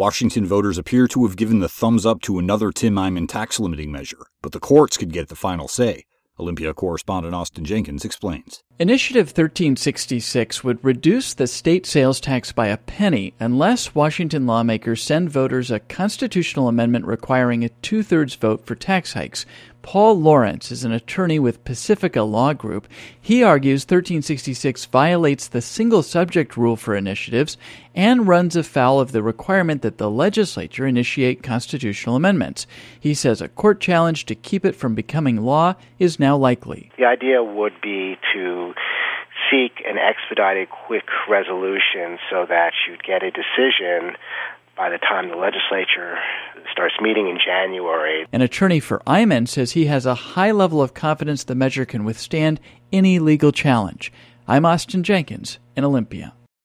Washington voters appear to have given the thumbs up to another Tim Eyman tax limiting measure, but the courts could get the final say. Olympia correspondent Austin Jenkins explains. Initiative 1366 would reduce the state sales tax by a penny unless Washington lawmakers send voters a constitutional amendment requiring a two-thirds vote for tax hikes. Paul Lawrence is an attorney with Pacifica Law Group. He argues 1366 violates the single subject rule for initiatives and runs afoul of the requirement that the legislature initiate constitutional amendments. He says a court challenge to keep it from becoming law is now likely. The idea would be to seek an expedited, quick resolution so that you'd get a decision by the time the legislature starts meeting in January. An attorney for Eyman says he has a high level of confidence the measure can withstand any legal challenge. I'm Austin Jenkins in Olympia.